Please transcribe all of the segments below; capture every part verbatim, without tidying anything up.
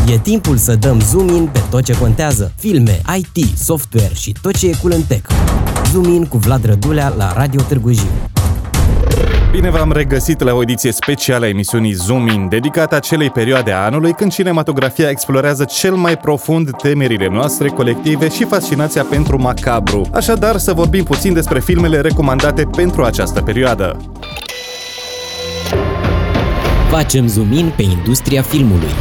E timpul să dăm zoom in pe tot ce contează: filme, I T, software și tot ce e cool în tech. Zoom in cu Vlad Rădulea la Radio Târgu Jiu. Bine v-am regăsit la o ediție specială a emisiunii Zoom In, dedicată acelei perioade a anului când cinematografia explorează cel mai profund temerile noastre colective și fascinația pentru macabru. Așadar, să vorbim puțin despre filmele recomandate pentru această perioadă. Facem zoom in pe industria filmului.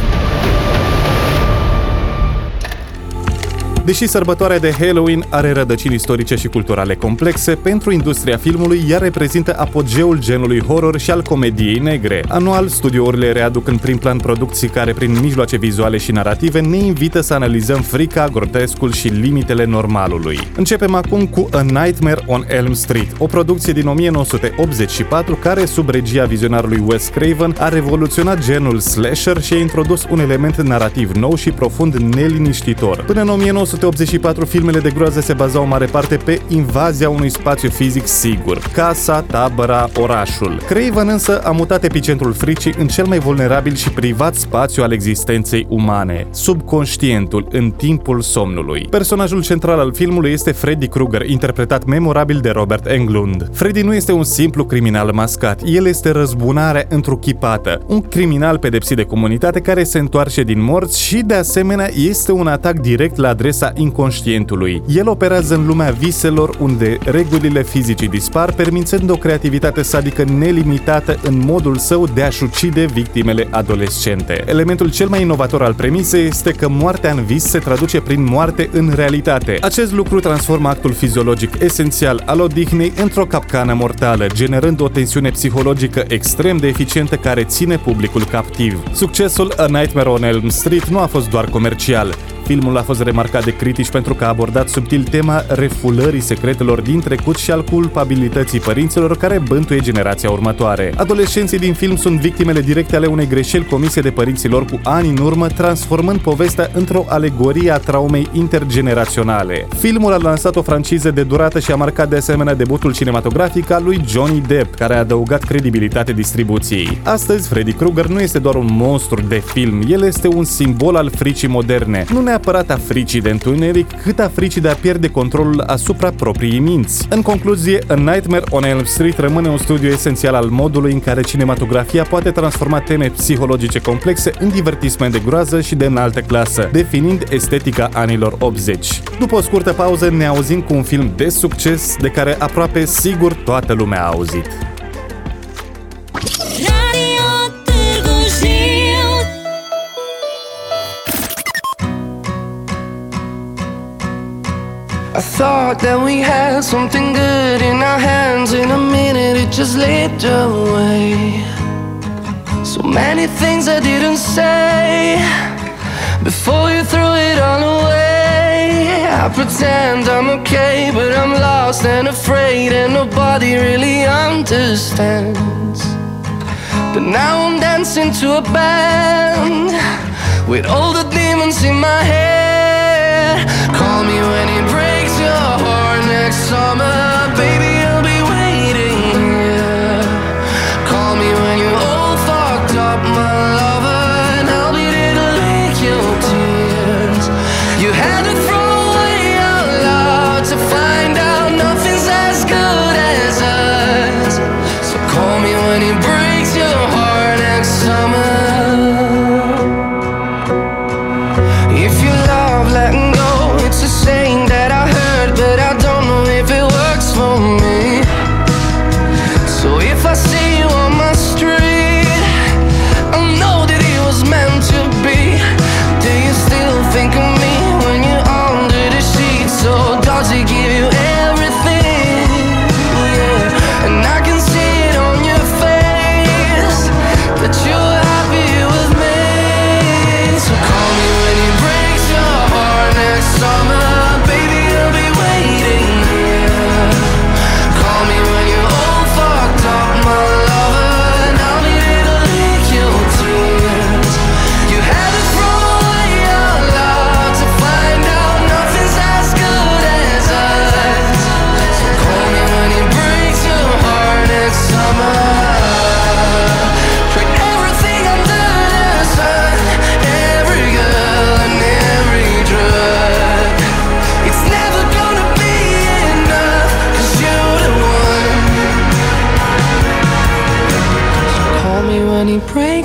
Deși sărbătoarea de Halloween are rădăcini istorice și culturale complexe, pentru industria filmului ea reprezintă apogeul genului horror și al comediei negre. Anual, studiourile readuc în prim plan producții care, prin mijloace vizuale și narrative, ne invită să analizăm frica, grotescul și limitele normalului. Începem acum cu A Nightmare on Elm Street, o producție din o mie nouă sute optzeci și patru care, sub regia vizionarului Wes Craven, a revoluționat genul slasher și a introdus un element narrativ nou și profund neliniștitor. Până în o mie nouă sute optzeci și patru, filmele de groază se bazau în mare parte pe invazia unui spațiu fizic sigur: casa, tabăra, orașul. Craven însă a mutat epicentrul fricii în cel mai vulnerabil și privat spațiu al existenței umane: subconștientul, în timpul somnului. Personajul central al filmului este Freddy Krueger, interpretat memorabil de Robert Englund. Freddy nu este un simplu criminal mascat, el este răzbunarea întruchipată, un criminal pedepsit de comunitate care se întoarce din morți și, de asemenea, este un atac direct la adresa inconștientului. El operează în lumea viselor, unde regulile fizicii dispar, permițând o creativitate sadică nelimitată în modul său de a-și ucide victimele adolescente. Elementul cel mai inovator al premisei este că moartea în vis se traduce prin moarte în realitate. Acest lucru transformă actul fiziologic esențial al odihnei într-o capcană mortală, generând o tensiune psihologică extrem de eficientă care ține publicul captiv. Succesul A Nightmare on Elm Street nu a fost doar comercial. Filmul a fost remarcat de critici pentru că a abordat subtil tema refulării secretelor din trecut și al culpabilității părinților care bântuie generația următoare. Adolescenții din film sunt victimele directe ale unei greșeli comise de părinții lor cu ani în urmă, transformând povestea într-o alegorie a traumei intergeneraționale. Filmul a lansat o franciză de durată și a marcat de asemenea debutul cinematografic al lui Johnny Depp, care a adăugat credibilitate distribuției. Astăzi, Freddy Krueger nu este doar un monstru de film, el este un simbol al fricii moderne. Nu neapărat a fricii de întuneric, cât a fricii de a pierde controlul asupra propriei minți. În concluzie, A Nightmare on Elm Street rămâne un studiu esențial al modului în care cinematografia poate transforma teme psihologice complexe în divertisment de groază și de înaltă clasă, definind estetica anilor optzeci. După o scurtă pauză, ne auzim cu un film de succes de care aproape sigur toată lumea a auzit. I thought that we had something good in our hands. In a minute it just slipped away. So many things I didn't say before you threw it all away. I pretend I'm okay, but I'm lost and afraid, and nobody really understands. But now I'm dancing to a band with all the demons in my head. Call me when it breaks your heart next summer, baby, I'll be waiting here. Call me when you're all fucked up, my lover, and I'll be there to lick your tears. You had to throw away your love to find out nothing's as good as us. So call me when it breaks your heart next summer. If you love letting go, it's a saying that I heard, but I don't know if it works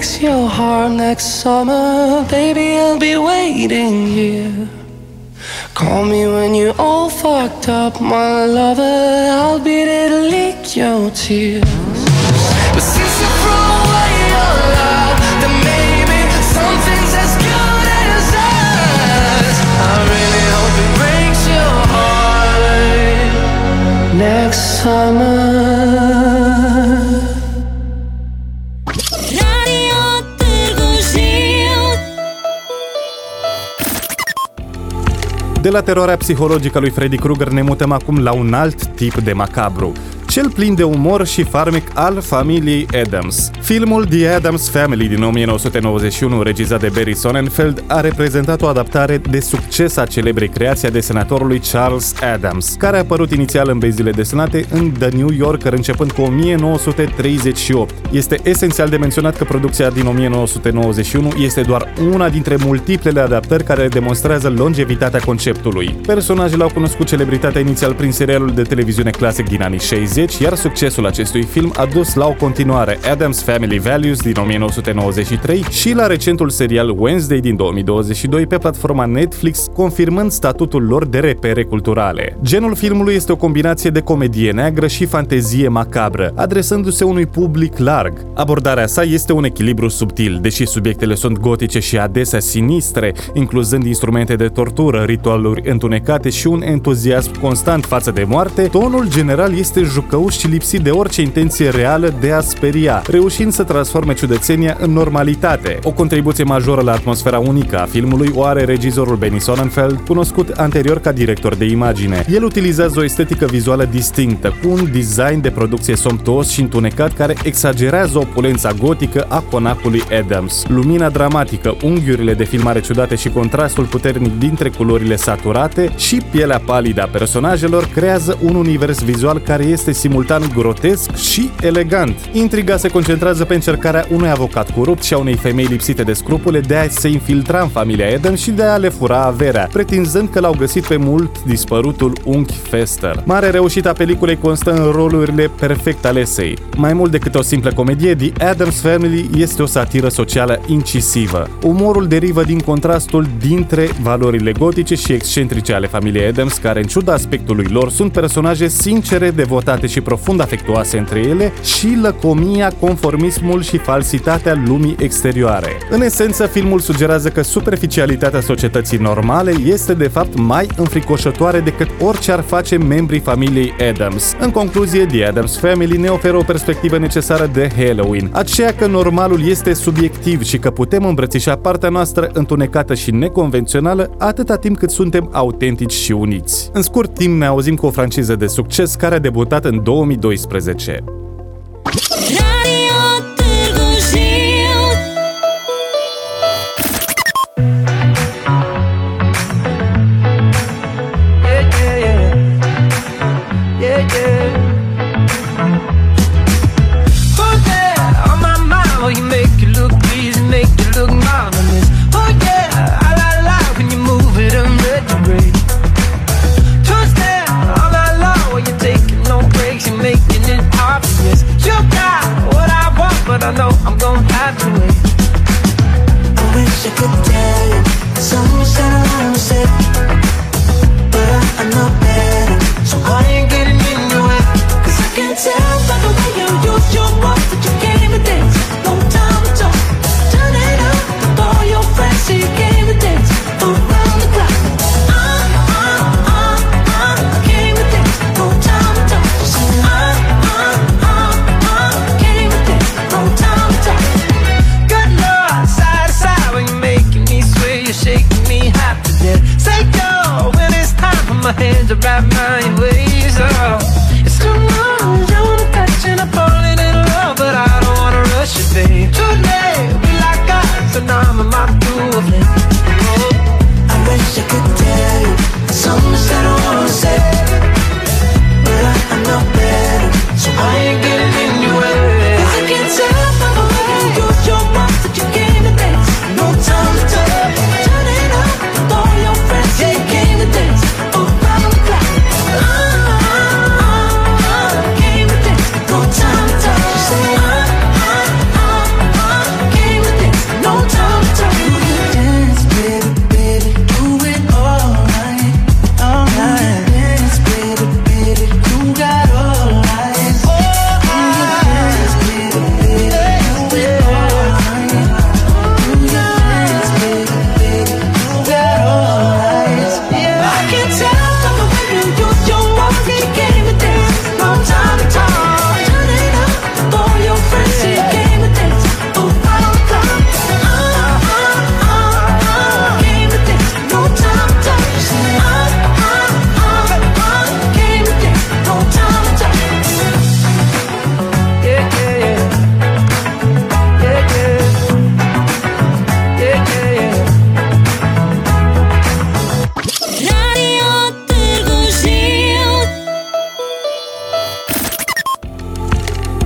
breaks your heart next summer, baby, I'll be waiting here. Call me when you're all fucked up, my lover, I'll be there to lick your tears. But since you threw away your love, then maybe something's as good as us. I really hope it breaks your heart next summer. De la teroarea psihologică a lui Freddy Krueger ne mutăm acum la un alt tip de macabru, cel plin de umor și farmec al familiei Addams. Filmul The Addams Family din nouăsprezece nouăzeci și unu, regizat de Barry Sonnenfeld, a reprezentat o adaptare de succes a celebrei creații a desenatorului Charles Addams, care a apărut inițial în benzile desenate în The New Yorker începând cu o mie nouă sute treizeci și opt. Este esențial de menționat că producția din o mie nouă sute nouăzeci și unu este doar una dintre multiplele adaptări care demonstrează longevitatea conceptului. Personajele au cunoscut celebritatea inițial prin serialul de televiziune clasic din anii șaizeci, iar succesul acestui film a dus la o continuare, Addams Family Values din o mie nouă sute nouăzeci și trei, și la recentul serial Wednesday din două mii douăzeci și doi pe platforma Netflix, confirmând statutul lor de repere culturale. Genul filmului este o combinație de comedie neagră și fantezie macabră, adresându-se unui public larg. Abordarea sa este un echilibru subtil, deși subiectele sunt gotice și adesea sinistre, incluzând instrumente de tortură, ritualuri întunecate și un entuziasm constant față de moarte, tonul general este jucăuș și lipsit de orice intenție reală de a speria, reușind să transforme ciudățenia în normalitate. O contribuție majoră la atmosfera unică a filmului o are regizorul Barry Sonnenfeld, cunoscut anterior ca director de imagine. El utilizează o estetică vizuală distinctă, cu un design de producție somptuos și întunecat care exagerează opulența gotică a conacului Addams. Lumina dramatică, unghiurile de filmare ciudate și contrastul puternic dintre culorile saturate și pielea palidă a personajelor creează un univers vizual care este simultan grotesc și elegant. Intriga se concentrează pe încercarea unui avocat corupt și a unei femei lipsite de scrupule de a se infiltra în familia Addams și de a le fura averea, pretinzând că l-au găsit pe mult dispărutul unchi Fester. Mare reușită a peliculei constă în rolurile perfect alesei. Mai mult decât o simplă comedie, The Addams Family este o satiră socială incisivă. Umorul derivă din contrastul dintre valorile gotice și excentrice ale familiei Addams, care, în ciuda aspectului lor, sunt personaje sincere, devotate și profund afectuoase între ele, și lăcomia, conformismul și falsitatea lumii exterioare. În esență, filmul sugerează că superficialitatea societății normale este de fapt mai înfricoșătoare decât orice ar face membrii familiei Addams. În concluzie, The Addams Family ne oferă o perspectivă necesară de Halloween, aceea că normalul este subiectiv și că putem îmbrățișa partea noastră întunecată și neconvențională atâta timp cât suntem autentici și uniți. În scurt timp ne auzim cu o franciză de succes care a debutat în două mii doisprezece. I know I'm gonna have to wait. I wish I could tell you something said I said, but I, I know better. So why ain't getting in the way? Cause I can tell by the way you use your words that you came to dance. No time to talk. Turn it up with all your friends so you came to dance around the clock. Uh, uh, uh, uh, I came to dance. No time to talk. So uh, uh, uh, uh, came to dance. No time to talk. Good Lord, side to side when you're making me sway, you're shaking me half to death.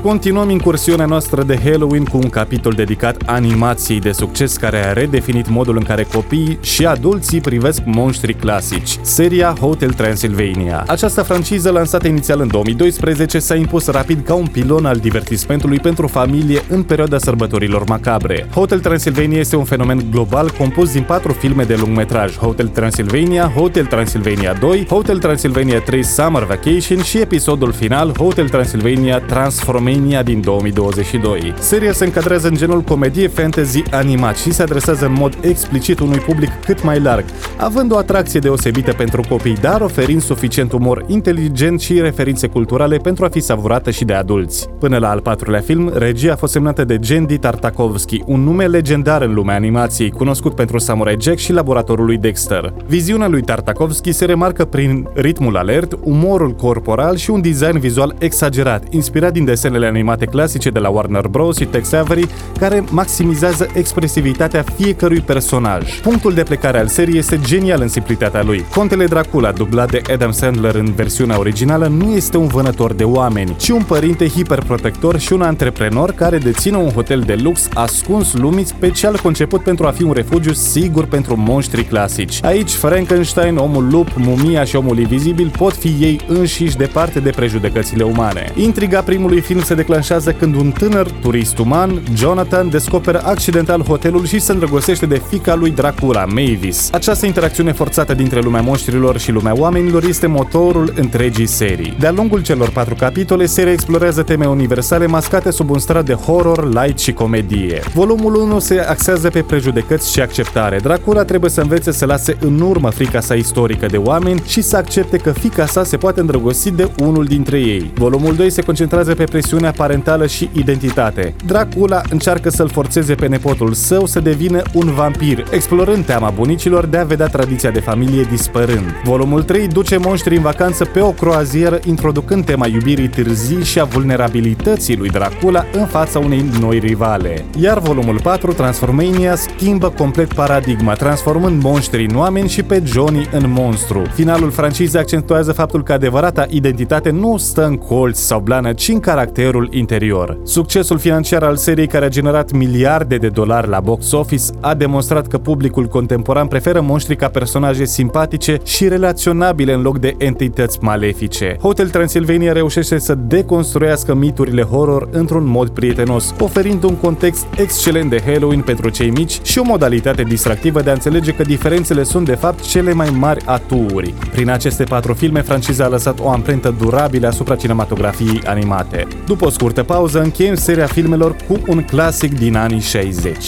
Continuăm incursiunea noastră de Halloween cu un capitol dedicat animației de succes care a redefinit modul în care copiii și adulții privesc monștri clasici. Seria Hotel Transylvania. Această franciză, lansată inițial în două mii doisprezece, s-a impus rapid ca un pilon al divertismentului pentru familie în perioada sărbătorilor macabre. Hotel Transylvania este un fenomen global compus din patru filme de lungmetraj: Hotel Transylvania, Hotel Transylvania doi, Hotel Transylvania trei Summer Vacation și episodul final Hotel Transylvania Transformania din două mii douăzeci și doi. Seria se încadrează în genul comedie fantasy animat și se adresează în mod explicit unui public cât mai larg, având o atracție deosebită pentru copii, dar oferind suficient umor inteligent și referințe culturale pentru a fi savurată și de adulți. Până la al patrulea film, regia a fost semnată de Genndy Tartakovsky, un nume legendar în lumea animației, cunoscut pentru Samurai Jack și Laboratorul lui Dexter. Viziunea lui Tartakovsky se remarcă prin ritmul alert, umorul corporal și un design vizual exagerat, inspirat din desenele animate clasice de la Warner Bros. Și Tex Avery, care maximizează expresivitatea fiecărui personaj. Punctul de plecare al seriei este genial în simplitatea lui. Contele Dracula, dublat de Adam Sandler în versiunea originală, nu este un vânător de oameni, ci un părinte hiperprotector și un antreprenor care deține un hotel de lux ascuns lumii, special conceput pentru a fi un refugiu sigur pentru monștri clasici. Aici, Frankenstein, omul lup, mumia și omul invizibil pot fi ei înșiși departe de prejudecățile umane. Intriga primului film se declanșează când un tânăr turist uman, Jonathan, descoperă accidental hotelul și se îndrăgostește de fiica lui Dracula, Mavis. Această interacțiune forțată dintre lumea monștrilor și lumea oamenilor este motorul întregii serii. De-a lungul celor patru capitole, seria explorează teme universale mascate sub un strat de horror, light și comedie. Volumul unu se axează pe prejudecăți și acceptare. Dracula trebuie să învețe să lase în urmă frica sa istorică de oameni și să accepte că fiica sa se poate îndrăgosti de unul dintre ei. Volumul doi se concentrează pe presiunea parentală și identitate. Dracula încearcă să-l forțeze pe nepotul său să devină un vampir, explorând teama bunicilor de a vedea tradiția de familie dispărând. Volumul trei duce monștrii în vacanță pe o croazieră, introducând tema iubirii târzii și a vulnerabilității lui Dracula în fața unei noi rivale. Iar volumul patru, Transformania, schimbă complet paradigma, transformând monștrii în oameni și pe Johnny în monstru. Finalul francizei accentuează faptul că adevărata identitate nu stă în colț sau blană, ci în caracterul interior. Succesul financiar al seriei, care a generat miliarde de dolari la box office, a demonstrat că publicul contemporan preferă monștri ca personaje simpatice și relaționabile în loc de entități malefice. Hotel Transylvania reușește să deconstruiască miturile horror într-un mod prietenos, oferind un context excelent de Halloween pentru cei mici și o modalitate distractivă de a înțelege că diferențele sunt de fapt cele mai mari aturi. Prin aceste patru filme, franciza a lăsat o amprentă durabilă asupra cinematografiei animate. După o scurtă pauză, încheiem seria filmelor cu un clasic din anii șaizeci.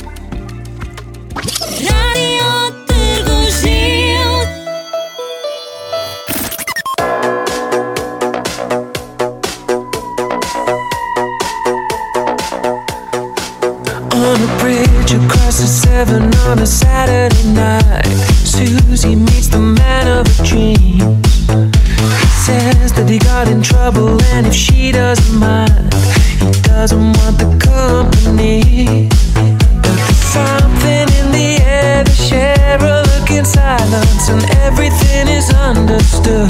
On a bridge across the Severn on a Saturday night, Susie meets the man of her dreams. He says that he got in trouble and if she doesn't mind, he doesn't want the company. But there's something in the air, they share a look in silence and everything is understood.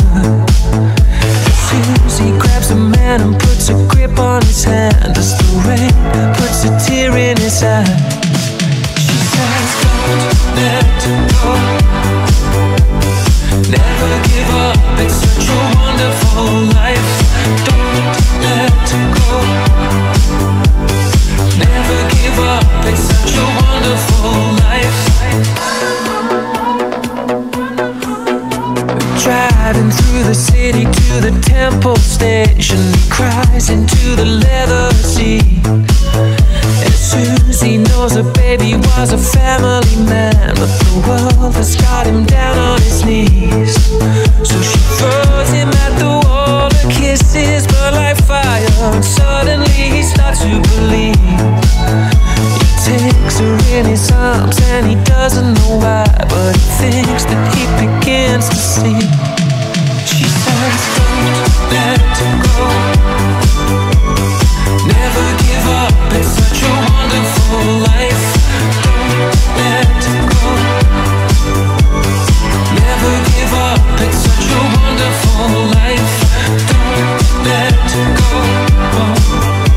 Susie grabs the man and puts a grip on his hand as the rain puts a tear in his eye. She says, don't let go, never give up, it's such a wonderful life. Don't let go, never give up, it's such a wonderful life. Driving through the city to the Temple Station, he cries into the leather seat. And Susie knows her baby was a family man, but the world has got him down on his knees. So she throws him at the wall, her kisses burn like fire, and suddenly he starts to believe. He takes her in his arms and he doesn't know why, but he thinks that he begins to see. She says, don't let go, never give up, it's such a wonderful life. Don't let go, never give up, it's such a wonderful life. Don't let go.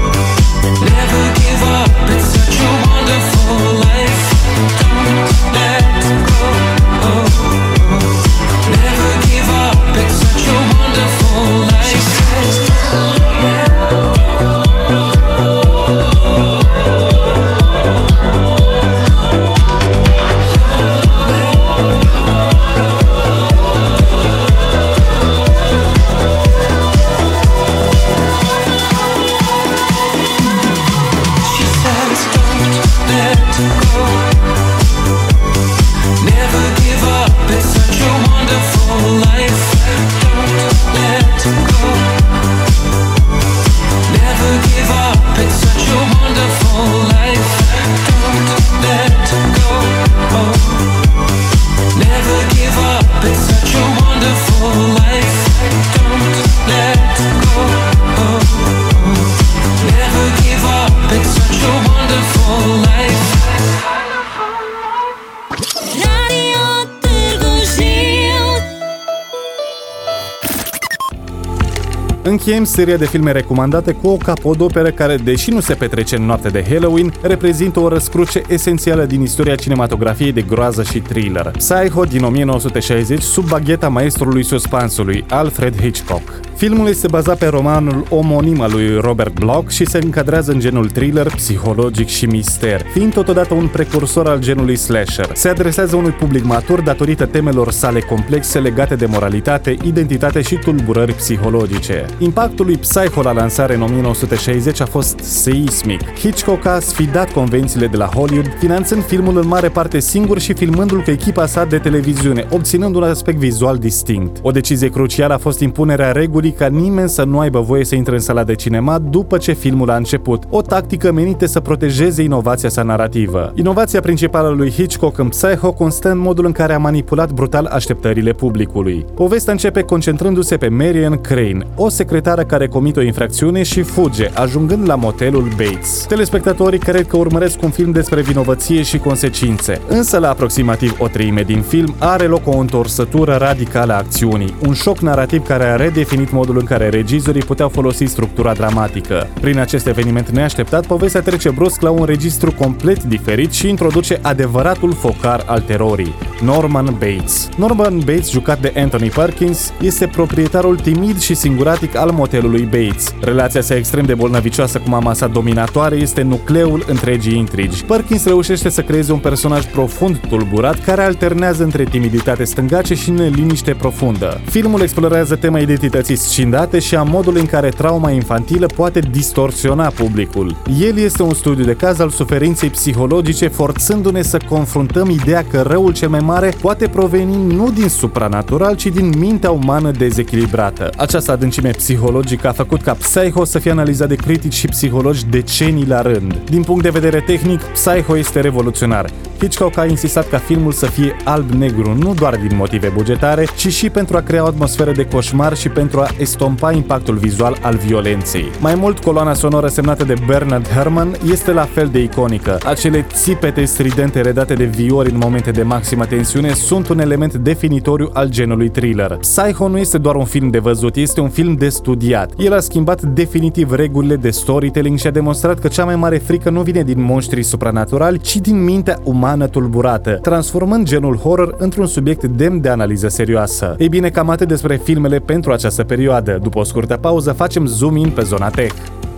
Încheiem seria de filme recomandate cu o capodoperă care, deși nu se petrece în noapte de Halloween, reprezintă o răscruce esențială din istoria cinematografiei de groază și thriller. Psycho din o mie nouă sute șaizeci, sub bagheta maestrului suspansului, Alfred Hitchcock. Filmul este bazat pe romanul omonim al lui Robert Bloch și se încadrează în genul thriller, psihologic și mister, fiind totodată un precursor al genului slasher. Se adresează unui public matur datorită temelor sale complexe legate de moralitate, identitate și tulburări psihologice. Impactul lui Psycho la lansare în o mie nouă sute șaizeci a fost seismic. Hitchcock a sfidat convențiile de la Hollywood, finanțând filmul în mare parte singur și filmându-l cu echipa sa de televiziune, obținând un aspect vizual distinct. O decizie crucială a fost impunerea regulii ca nimeni să nu aibă voie să intre în sala de cinema după ce filmul a început, o tactică menită să protejeze inovația sa narrativă. Inovația principală lui Hitchcock în Psycho constă în modul în care a manipulat brutal așteptările publicului. Povestea începe concentrându-se pe Marion Crane, o secretară care comite o infracțiune și fuge, ajungând la motelul Bates. Telespectatorii cred că urmăresc un film despre vinovăție și consecințe, însă la aproximativ o treime din film are loc o întorsătură radicală a acțiunii, un șoc narrativ care a redefinit modul în care regizorii puteau folosi structura dramatică. Prin acest eveniment neașteptat, povestea trece brusc la un registru complet diferit și introduce adevăratul focar al terorii, Norman Bates. Norman Bates, jucat de Anthony Perkins, este proprietarul timid și singuratic al motelului Bates. Relația sa extrem de bolnăvicioasă cu mama sa dominatoare este nucleul întregii intrigi. Perkins reușește să creeze un personaj profund tulburat care alternează între timiditate stângace și neliniște profundă. Filmul explorează tema identității scindate și a modului în care trauma infantilă poate distorsiona publicul. El este un studiu de caz al suferinței psihologice, forțându-ne să confruntăm ideea că răul cel mai mare poate proveni nu din supranatural, ci din mintea umană dezechilibrată. Această adâncime psihologică a făcut ca Psycho să fie analizat de critici și psihologi decenii la rând. Din punct de vedere tehnic, Psycho este revoluționar. Hitchcock a insistat ca filmul să fie alb-negru nu doar din motive bugetare, ci și pentru a crea o atmosferă de coșmar și pentru a estompa impactul vizual al violenței. Mai mult, coloana sonoră semnată de Bernard Herrmann este la fel de iconică. Acele țipete stridente redate de violi în momente de maximă tensiune sunt un element definitoriu al genului thriller. Psycho nu este doar un film de văzut, este un film de studiat. El a schimbat definitiv regulile de storytelling și a demonstrat că cea mai mare frică nu vine din monștrii supranaturali, ci din mintea umană tulburată, transformând genul horror într-un subiect demn de analiză serioasă. Ei bine, cam atât despre filmele pentru această perioadă. După o scurtă pauză, facem zoom in pe zona tech.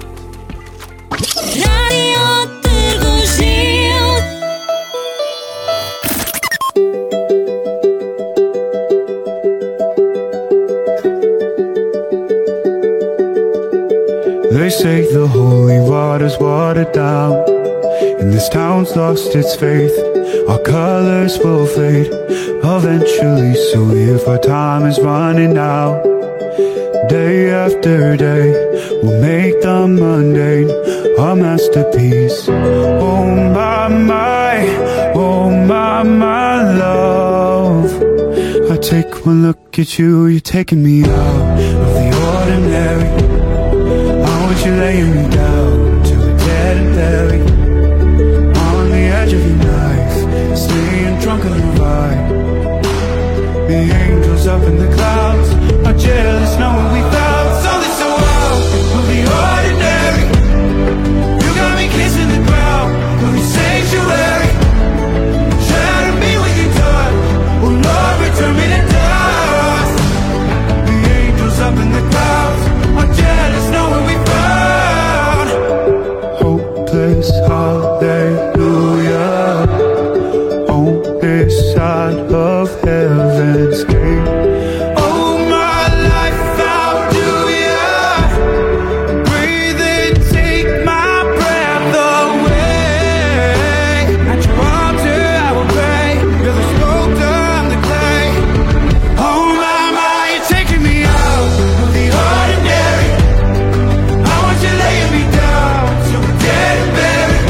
They say the holy water's watered down, and this town's lost its faith. Our colors will fade eventually, so if our time is running out, day after day, we'll make the mundane a masterpiece. Oh my, my, oh my, my love, I take one look at you, you're taking me out of the ordinary. I want you laying me down to a dead and buried on the edge of your knife, staying drunk on your ride. The angels up in the clouds are jealous knowing we found something so wild of the ordinary. You got me kissing the ground of your sanctuary. Shatter me when you're done. Oh Lord, return me to dust. The angels up in the clouds are jealous knowing we found hopeless hallelujah on this side of heaven's gate. Oh my life, how do ya breathe and take my breath away? At your altar I will pray. You're the sculptor, I'm the clay. Oh my, my, you're taking me out of the ordinary. I want you laying me down so we're dead and buried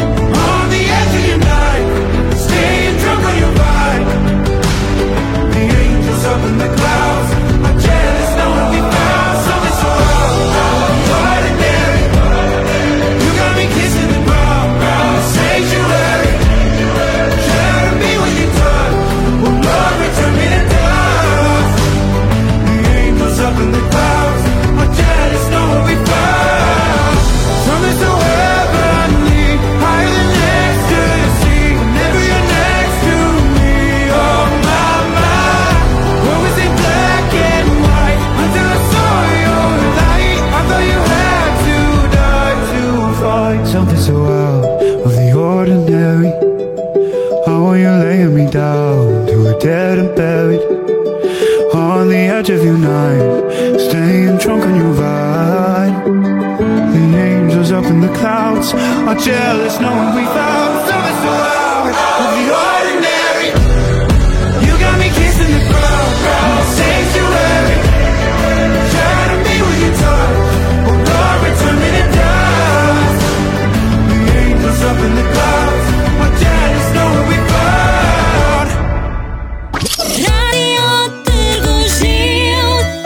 on the edge of your night, staying drunk on your vine. The jealous knowing we found something so out of the ordinary. You got me kissing the ground, the sanctuary. Try to be what you touch, oh Lord, return me to dust. The angels up in the clouds, we're jealous knowing we found. Radio Târgu Jiu.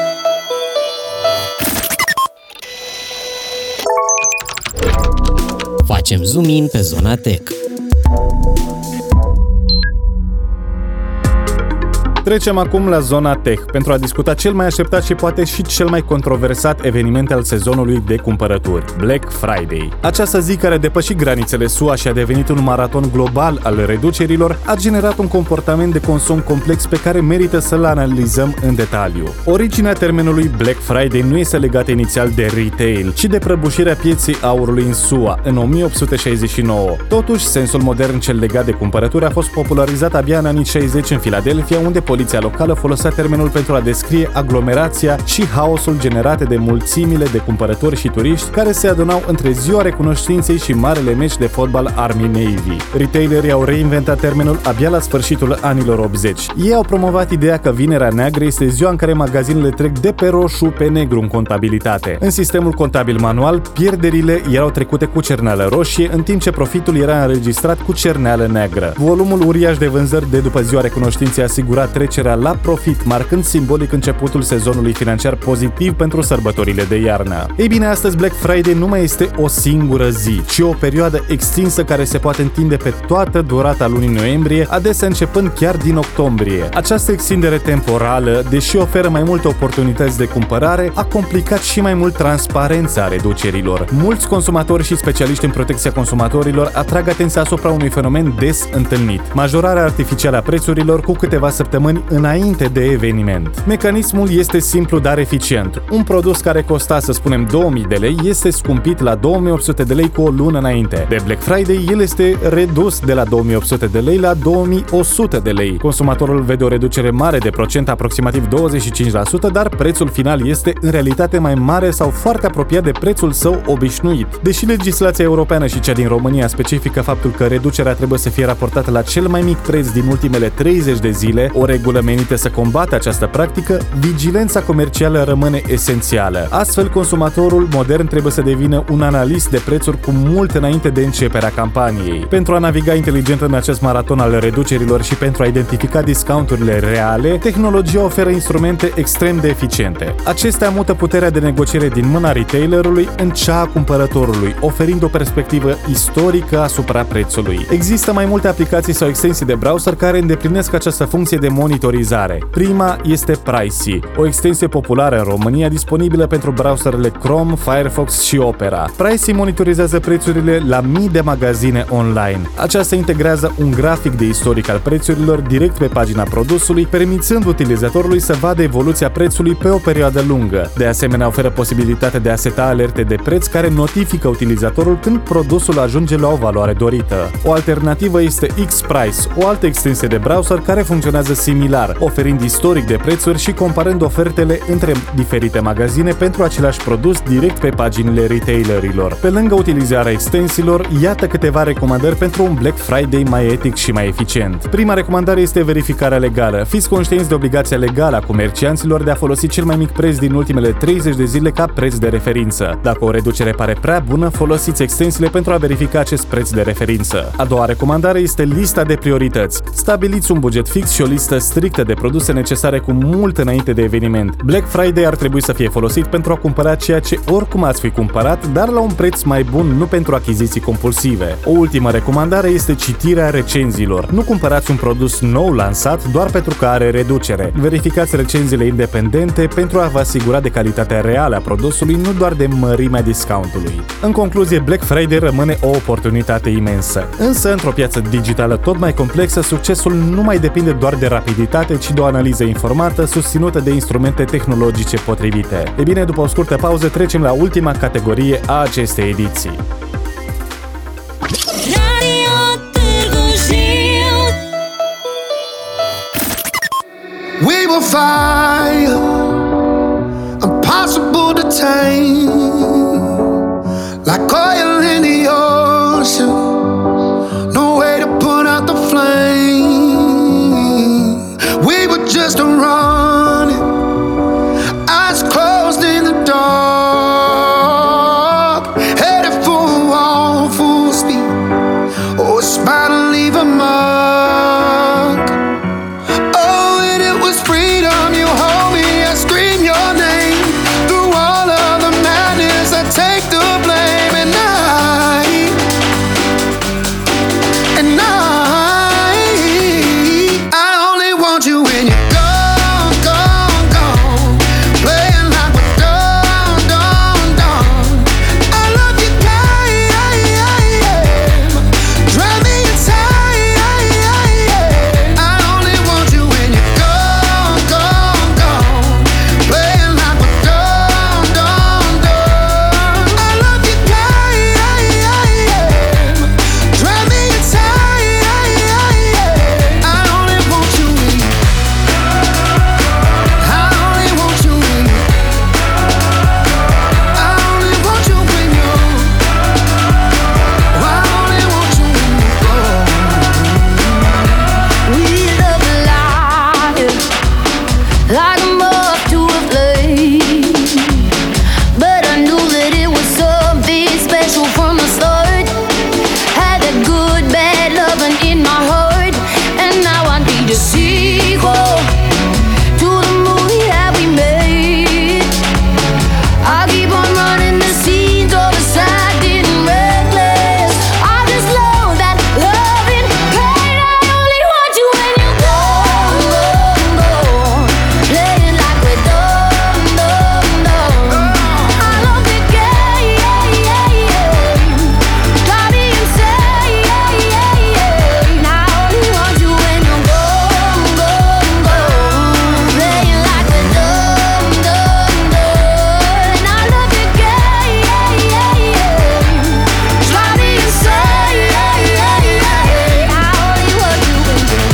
Facem zoom in pe zona tech. Trecem acum la zona tech pentru a discuta cel mai așteptat și poate și cel mai controversat eveniment al sezonului de cumpărături, Black Friday. Această zi care a depășit granițele S U A și a devenit un maraton global al reducerilor a generat un comportament de consum complex pe care merită să-l analizăm în detaliu. Originea termenului Black Friday nu este legată inițial de retail, ci de prăbușirea pieței aurului în S U A în o mie opt sute șaizeci și nouă. Totuși, sensul modern cel legat de cumpărături a fost popularizat abia în anii șaizeci în Philadelphia, unde poliția locală folosea termenul pentru a descrie aglomerația și haosul generate de mulțimile de cumpărători și turiști care se adunau între ziua recunoștinței și marele meci de fotbal Army-Navy. Retailerii au reinventat termenul abia la sfârșitul anilor optzeci. Ei au promovat ideea că Vinerea Neagră este ziua în care magazinele trec de pe roșu pe negru în contabilitate. În sistemul contabil manual, pierderile erau trecute cu cerneală roșie, în timp ce profitul era înregistrat cu cerneală neagră. Volumul uriaș de vânzări de după ziua recunoștinței a asigurat trecerea la profit, marcând simbolic începutul sezonului financiar pozitiv pentru sărbătorile de iarnă. Ei bine, astăzi Black Friday nu mai este o singură zi, ci o perioadă extinsă care se poate întinde pe toată durata lunii noiembrie, adesea începând chiar din octombrie. Această extindere temporală, deși oferă mai multe oportunități de cumpărare, a complicat și mai mult transparența reducerilor. Mulți consumatori și specialiști în protecția consumatorilor atrag atenția asupra unui fenomen des întâlnit: majorarea artificială a prețurilor cu câteva săptămâni înainte de eveniment. Mecanismul este simplu, dar eficient. Un produs care costa, să spunem, două mii de lei este scumpit la două mii opt sute de lei cu o lună înainte. De Black Friday, el este redus de la două mii opt sute de lei la două mii o sută de lei. Consumatorul vede o reducere mare de procent, aproximativ douăzeci și cinci la sută, dar prețul final este în realitate mai mare sau foarte apropiat de prețul său obișnuit. Deși legislația europeană și cea din România specifică faptul că reducerea trebuie să fie raportată la cel mai mic preț din ultimele treizeci de zile, o regulă menită să combată această practică, vigilența comercială rămâne esențială. Astfel, consumatorul modern trebuie să devină un analist de prețuri cu mult înainte de începerea campaniei. Pentru a naviga inteligent în acest maraton al reducerilor și pentru a identifica discounturile reale, tehnologia oferă instrumente extrem de eficiente. Acestea mută puterea de negociere din mâna retailerului în cea a cumpărătorului, oferind o perspectivă istorică asupra prețului. Există mai multe aplicații sau extensii de browser care îndeplinesc această funcție de monitorizare. Prima este Pricey, o extensie populară în România disponibilă pentru browserele Chrome, Firefox și Opera. Pricey monitorizează prețurile la mii de magazine online. Aceasta integrează un grafic de istoric al prețurilor direct pe pagina produsului, permițând utilizatorului să vadă evoluția prețului pe o perioadă lungă. De asemenea, oferă posibilitatea de a seta alerte de preț care notifică utilizatorul când produsul ajunge la o valoare dorită. O alternativă este X-Price, o altă extensie de browser care funcționează similar, oferind istoric de prețuri și comparând ofertele între diferite magazine pentru același produs direct pe paginile retailerilor. Pe lângă utilizarea extensiilor, iată câteva recomandări pentru un Black Friday mai etic și mai eficient. Prima recomandare este verificarea legală. Fiți conștienți de obligația legală a comercianților de a folosi cel mai mic preț din ultimele treizeci de zile ca preț de referință. Dacă o reducere pare prea bună, folosiți extensiile pentru a verifica acest preț de referință. A doua recomandare este lista de priorități. Stabiliți un buget fix și o listă strictă de produse necesare cu mult înainte de eveniment. Black Friday ar trebui să fie folosit pentru a cumpăra ceea ce oricum ați fi cumpărat, dar la un preț mai bun, nu pentru achiziții compulsive. O ultimă recomandare este citirea recenziilor. Nu cumpărați un produs nou lansat doar pentru că are reducere. Verificați recenziile independente pentru a vă asigura de calitatea reală a produsului, nu doar de mărimea discountului. În concluzie, Black Friday rămâne o oportunitate imensă. Însă, într-o piață digitală tot mai complexă, succesul nu mai depinde doar de rapiditate, ci de o analiză informată susținută de instrumente tehnologice potrivite. E bine, după o scurtă pauză, trecem la ultima categorie a acestei ediții. Radio Târgu Jiu. We will fire, impossible to tame, like oil in the ocean. leave a mark. Oh, and it was freedom. You hold me, I scream your name. Through all of the madness, I take the blame. And I, and I, I only want you when you're gone, gone, gone. Playing like we're done, done, done. I love you, guy, drive me inside. I only want you when you're gone, gone, gone. Playing like we're done, done, done. I love you, guy, drive me inside. I only want you when you, I only want you when you, I only want you when you, I only want you when you go. We love life like a moth to a flame, but I knew that it was something special from the start. Had that good, bad loving in my heart, and now I need a sequel to the movie that we made. I keep on running the scenes all aside and reckless. I just love that loving pain. I only want you when you're gone, gone, gone. Playing like we're done, done, done. I love the game, drive me insane. I only want you when you're gone, gone, gone. Playing like we're done, done, done. I love the game, drive me insane. I only want you when you're,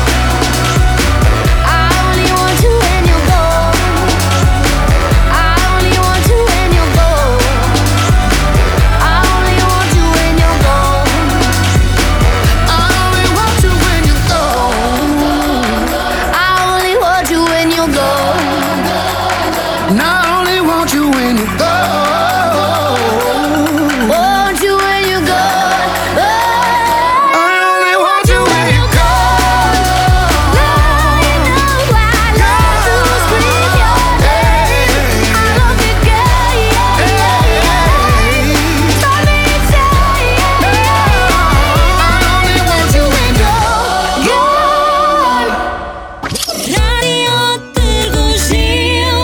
I only want you when you're gone. I only want you when you're gone. I only want you when you're gone. I only want you when you're gone. I only want you when you're gone. And I only want you when you're gone. Want you when you're gone. I only want you when you're gone. Now you know I love to scream your name. I love the game, drive me insane. I only want you when you're Gone. Radio Târgu Jiu.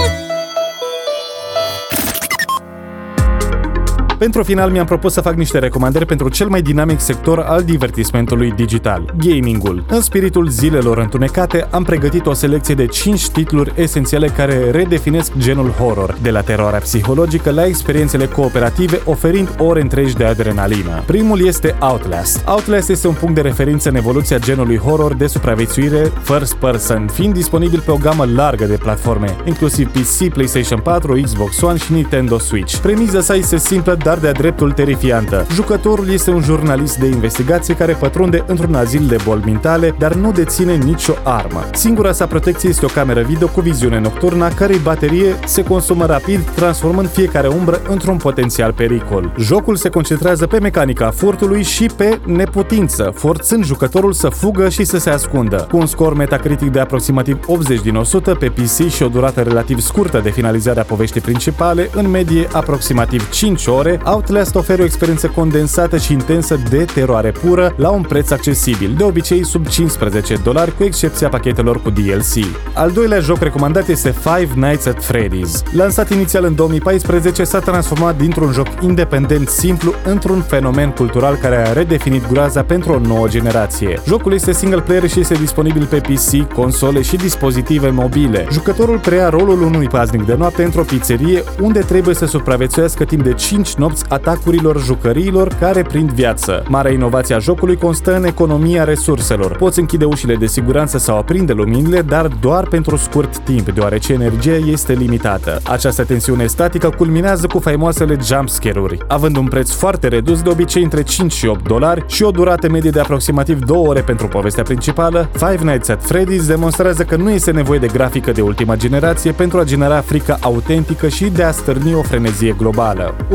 Pentru final mi-am propus să fac niște recomandări pentru cel mai dinamic sector al divertismentului digital, gamingul. În spiritul zilelor întunecate, am pregătit o selecție de cinci titluri esențiale care redefinesc genul horror, de la teroarea psihologică la experiențele cooperative, oferind ore întregi de adrenalină. Primul este Outlast. Outlast este un punct de referință în evoluția genului horror de supraviețuire first person, fiind disponibil pe o gamă largă de platforme, inclusiv P C, PlayStation patru, Xbox One și Nintendo Switch. Premiza sa este simplă, dar de-a dreptul terifiantă. Jucătorul este un jurnalist de investigație care pătrunde într-un azil de boli mentale, dar nu deține nicio armă. Singura sa protecție este o cameră video cu viziune nocturnă, a cărei baterie se consumă rapid, transformând fiecare umbră într-un potențial pericol. Jocul se concentrează pe mecanica furtului și pe neputință, forțând jucătorul să fugă și să se ascundă. Cu un scor metacritic de aproximativ optzeci din o sută pe P C și o durată relativ scurtă de finalizare a poveștii principale, în medie aproximativ cinci ore, Outlast oferă o experiență condensată și intensă de teroare pură la un preț accesibil, de obicei sub cincisprezece dolari, cu excepția pachetelor cu D L C. Al doilea joc recomandat este Five Nights at Freddy's. Lansat inițial în două mii paisprezece, s-a transformat dintr-un joc independent simplu într-un fenomen cultural care a redefinit groaza pentru o nouă generație. Jocul este single player și este disponibil pe P C, console și dispozitive mobile. Jucătorul preia rolul unui paznic de noapte într-o pizzerie, unde trebuie să supraviețuiască timp de cinci nopți atacurilor jucăriilor care prind viață. Marea inovație a jocului constă în economia resurselor. Poți închide ușile de siguranță sau aprinde luminile, dar doar pentru scurt timp, deoarece energia este limitată. Această tensiune statică culminează cu faimoasele jumpscare-uri, având un preț foarte redus, de obicei între cinci și opt dolari, și o durată medie de aproximativ două ore pentru povestea principală. Five Nights at Freddy's demonstrează că nu este nevoie de grafică de ultima generație pentru a genera frică autentică și de a stârni o frenezie globală. Următoarea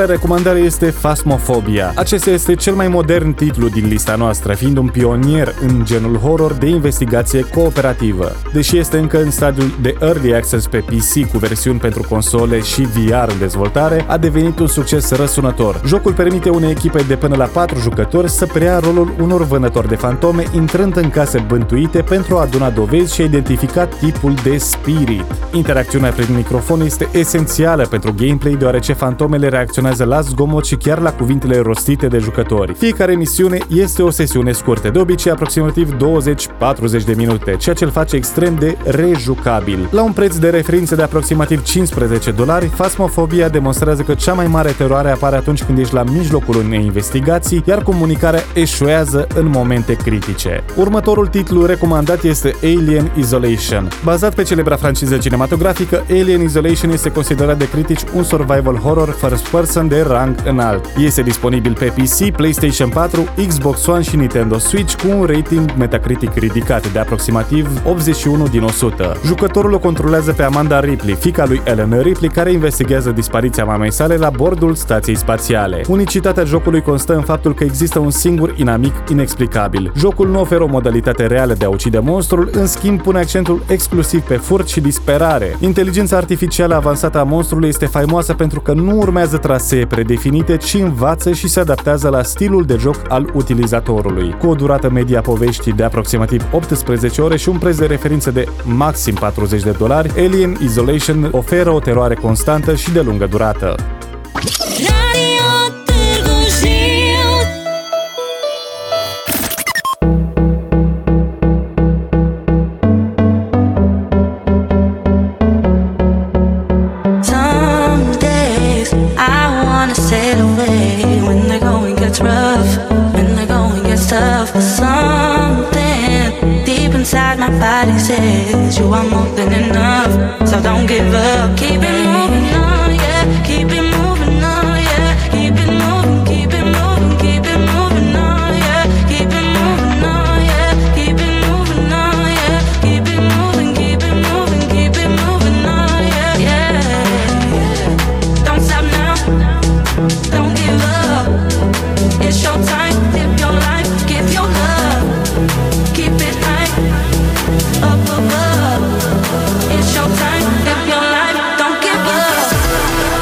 recomandare este Phasmophobia. Acesta este cel mai modern titlu din lista noastră, fiind un pionier în genul horror de investigație cooperativă. Deși este încă în stadiul de Early Access pe P C cu versiuni pentru console și V R în dezvoltare, a devenit un succes răsunător. Jocul permite unei echipe de până la patru jucători să preia rolul unor vânători de fantome, intrând în case bântuite pentru a aduna dovezi și a identifica tipul de spirit. Interacțiunea prin microfon este esențială pentru gameplay, deoarece fantomele reacționează la zgomot și chiar la cuvintele rostite de jucători. Fiecare misiune este o sesiune scurtă, de obicei aproximativ douăzeci patruzeci de minute, ceea ce îl face extrem de rejucabil. La un preț de referință de aproximativ cincisprezece dolari, Phasmophobia demonstrează că cea mai mare teroare apare atunci când ești la mijlocul unei investigații, iar comunicarea eșuează în momente critice. Următorul titlu recomandat este Alien Isolation. Bazat pe celebra franciză cinematografică, Alien Isolation este considerat de critici un survival horror first person de rang înalt. Este disponibil pe P C, PlayStation patru, Xbox One și Nintendo Switch cu un rating Metacritic ridicat de aproximativ optzeci și unu din o sută. Jucătorul o controlează pe Amanda Ripley, fiica lui Ellen Ripley, care investigează dispariția mamei sale la bordul stației spațiale. Unicitatea jocului constă în faptul că există un singur inamic inexplicabil. Jocul nu oferă o modalitate reală de a ucide monstrul, în schimb pune accentul exclusiv pe furt și disperare. Inteligența artificială avansată a monstrului este faimoasă pentru că nu urmează trasee predefinite, ci învață și se adaptează la stilul de joc al utilizatorului. Cu o durată medie a poveștii de aproximativ optsprezece ore și un preț de referință de maxim patruzeci de dolari, Alien Isolation oferă o teroare constantă și de lungă durată. Radio Târgu Jiu. Some days I wanna sail away when the going gets rough, when the going gets tough. But something deep inside my body says you are more than enough. So don't give up, keep it moving on, yeah, keep it moving on, yeah, keep it moving, keep it moving, keep it moving on, yeah, keep it moving on, yeah, keep it moving on, yeah, keep it moving, keep it moving, keep it moving on, yeah, yeah. Don't stop now, don't give up. It's your time, live your life, give your love, keep it high, up above. It's your time, live your life, don't give up.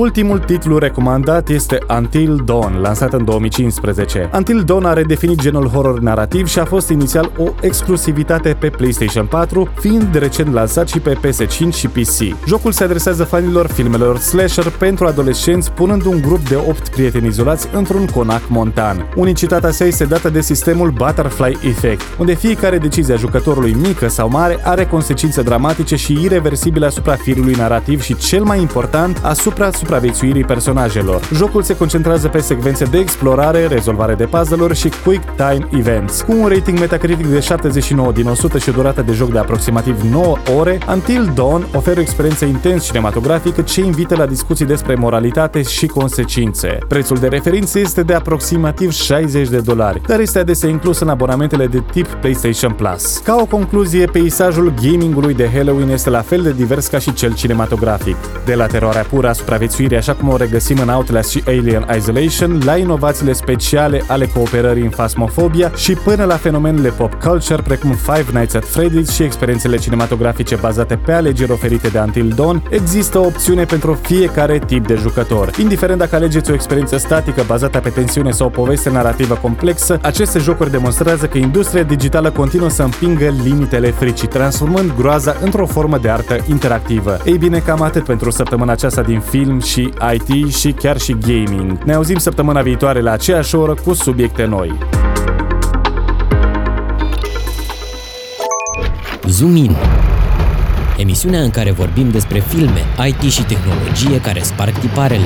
Ultimul titlu recomandat este Until Dawn, lansat în două mii cincisprezece. Until Dawn a redefinit genul horror narrativ și a fost inițial o exclusivitate pe PlayStation patru, fiind recent lansat și pe P S cinci și P C. Jocul se adresează fanilor filmelor slasher pentru adolescenți, punând un grup de opt prieteni izolați într-un conac montan. Unicitatea sa este dată de sistemul Butterfly Effect, unde fiecare decizie a jucătorului, mică sau mare, are consecințe dramatice și ireversibile asupra firului narrativ și, cel mai important, asupra supraviețuirii personajelor. Jocul se concentrează pe secvențe de explorare, rezolvare de puzzle-uri și quick time events. Cu un rating Metacritic de șaptezeci și nouă din o sută și o durată de joc de aproximativ nouă ore, Until Dawn oferă o experiență intens cinematografică ce invită la discuții despre moralitate și consecințe. Prețul de referință este de aproximativ șaizeci de dolari, dar este adesea inclus în abonamentele de tip PlayStation Plus. Ca o concluzie, peisajul gamingului de Halloween este la fel de divers ca și cel cinematografic. De la teroarea pură a supraviețuirii, așa cum o regăsim în Outlast și Alien Isolation, la inovațiile speciale ale cooperării în Phasmophobia și până la fenomenele pop culture precum Five Nights at Freddy's și experiențele cinematografice bazate pe alegeri oferite de Until Dawn, există o opțiune pentru fiecare tip de jucător. Indiferent dacă alegeți o experiență statică bazată pe tensiune sau o poveste narrativă complexă, aceste jocuri demonstrează că industria digitală continuă să împingă limitele fricii, transformând groaza într-o formă de artă interactivă. Ei bine, cam atât pentru săptămâna aceasta din film și I T și chiar și gaming. Ne auzim săptămâna viitoare la aceeași oră cu subiecte noi. Zoom In, emisiunea în care vorbim despre filme, I T și tehnologie care sparg tiparele.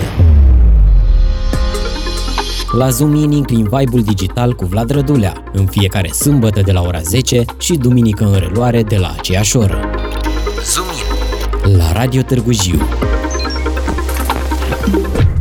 La Zoom In inclin vibe-ul digital cu Vlad Rădulea, în fiecare sâmbătă de la ora zece și duminică în reluare de la aceeași oră. Zoom In, la Radio Târgu Jiu.